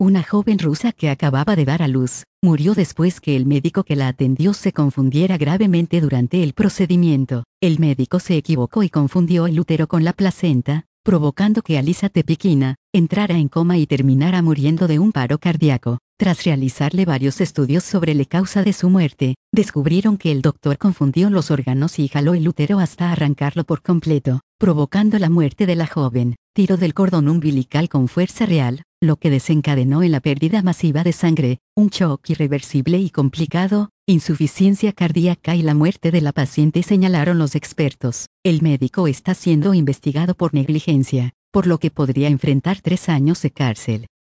Una joven rusa que acababa de dar a luz, murió después que el médico que la atendió se confundiera gravemente durante el procedimiento. El médico se equivocó y confundió el útero con la placenta, provocando que Alisa Tepikina entrara en coma y terminara muriendo de un paro cardíaco. Tras realizarle varios estudios sobre la causa de su muerte, descubrieron que el doctor confundió los órganos y jaló el útero hasta arrancarlo por completo, provocando la muerte de la joven. Tiró del cordón umbilical con fuerza real, lo que desencadenó en la pérdida masiva de sangre, un shock irreversible y complicado, insuficiencia cardíaca y la muerte de la paciente, señalaron los expertos. El médico está siendo investigado por negligencia, por lo que podría enfrentar 3 años de cárcel.